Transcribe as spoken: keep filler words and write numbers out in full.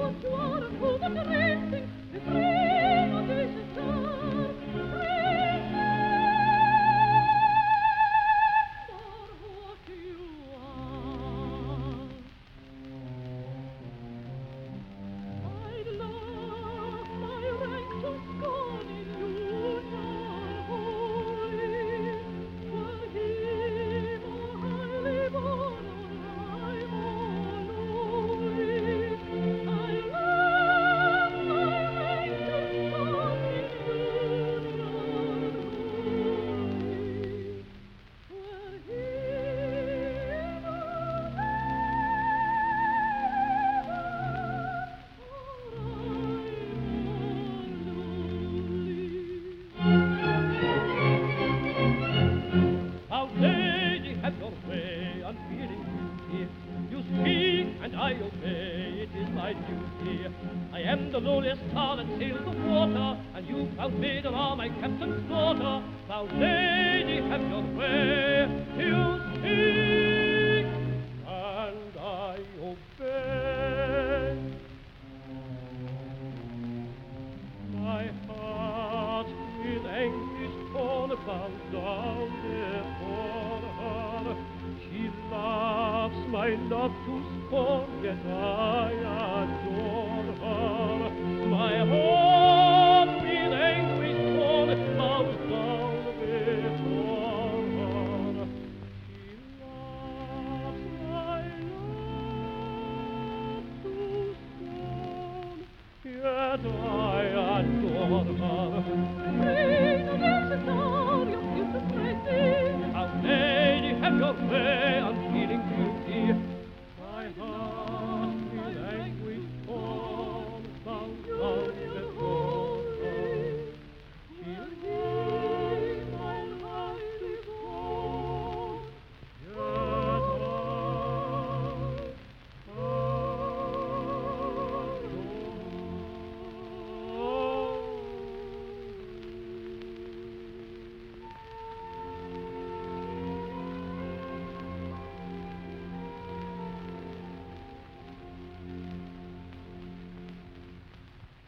I obey, it is my duty. I am the lowliest tar that sails the water, and you, proud maiden, are my captain's daughter. Thou lady, have your way, you speak, and I obey. My heart with anguish torn bound down before her. She laughs my love to scorn, yet I adore her. My heart with anguish torn bows down before her. She laughs my love to scorn, yet I adore her. Reina del Centario, you can praise me. Our lady, have your way, and